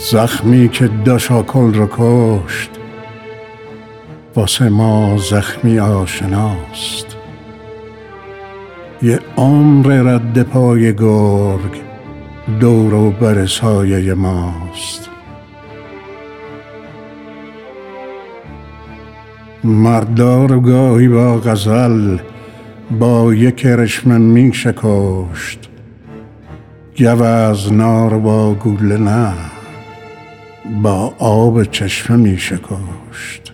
زخمی که داشاکل رو کشت واسه ما زخمی آشناست. یه عمر رد پای گرگ دور و بر سایه ماست. مردار گاهی با غزل با یک کرشمه می شکشت، گوز نار با گوله نه با آب چشمه می شکشت.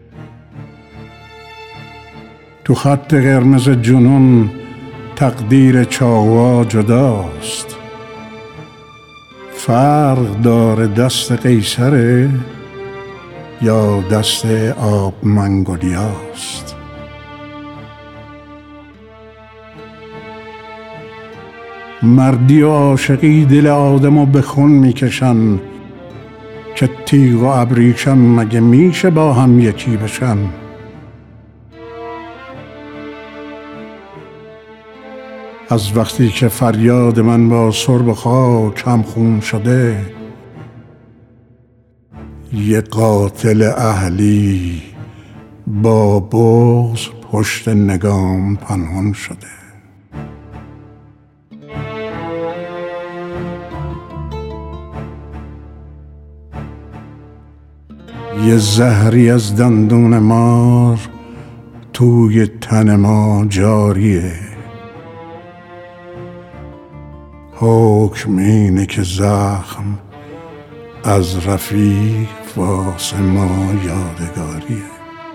تو خط قرمز جنون تقدیر چاوا جداست. فرق داره دست قیصره یا دست آب منگولیاست. مردی و عاشقی دل آدمو به خون میکشن که تیغ و ابریشم مگه میشه با هم یکی بشن. از وقتی که فریاد من با سرب خاک همخون شده، یه قاتل اهلی با بغض پشت نگام پنهان شده. یه زهری از دندون مار توی تن ما جاریه. حکم اینه که زخم از رفیق واسه ما یادگاریه.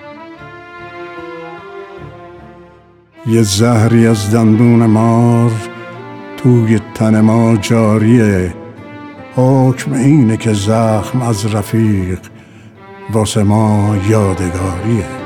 یه زهری از دندون مار توی تن ما جاریه. حکم اینه که زخم از رفیق واسه ما یادگاریه.